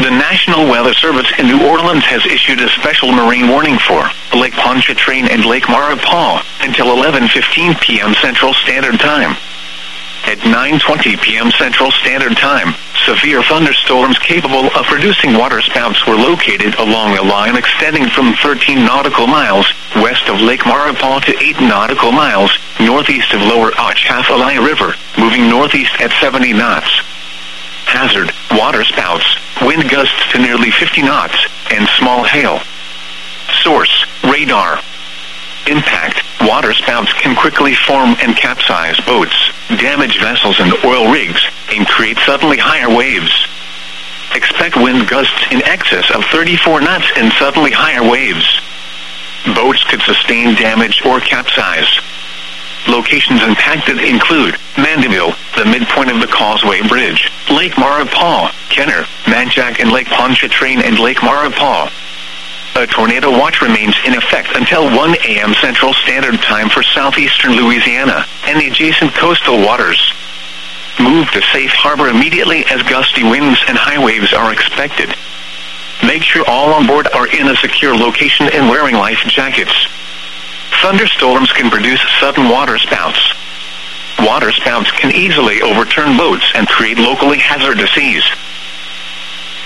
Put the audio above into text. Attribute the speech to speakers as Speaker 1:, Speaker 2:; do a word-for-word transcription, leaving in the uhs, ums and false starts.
Speaker 1: The National Weather Service in New Orleans has issued a special marine warning for Lake Pontchartrain and Lake Maurepas until eleven fifteen p.m. Central Standard Time. At nine twenty p.m. Central Standard Time, severe thunderstorms capable of producing waterspouts were located along a line extending from thirteen nautical miles west of Lake Maurepas to eight nautical miles northeast of Lower Atchafalaya River, moving northeast at seventy knots. Hazard: waterspouts, wind gusts to nearly fifty knots, and small hail. Source: radar. Impact: waterspouts can quickly form and capsize boats, damage vessels and oil rigs, and create suddenly higher waves. Expect wind gusts in excess of thirty-four knots and suddenly higher waves. Boats could sustain damage or capsize. Locations impacted include Mandeville, the midpoint of the Causeway Bridge, Lake Maurepas, Kenner, Manchac and Lake Pontchartrain and Lake Maurepas. A tornado watch remains in effect until one a.m. Central Standard Time for southeastern Louisiana and the adjacent coastal waters. Move to safe harbor immediately as gusty winds and high waves are expected. Make sure all on board are in a secure location and wearing life jackets. Thunderstorms can produce sudden waterspouts. Waterspouts can easily overturn boats and create locally hazardous seas.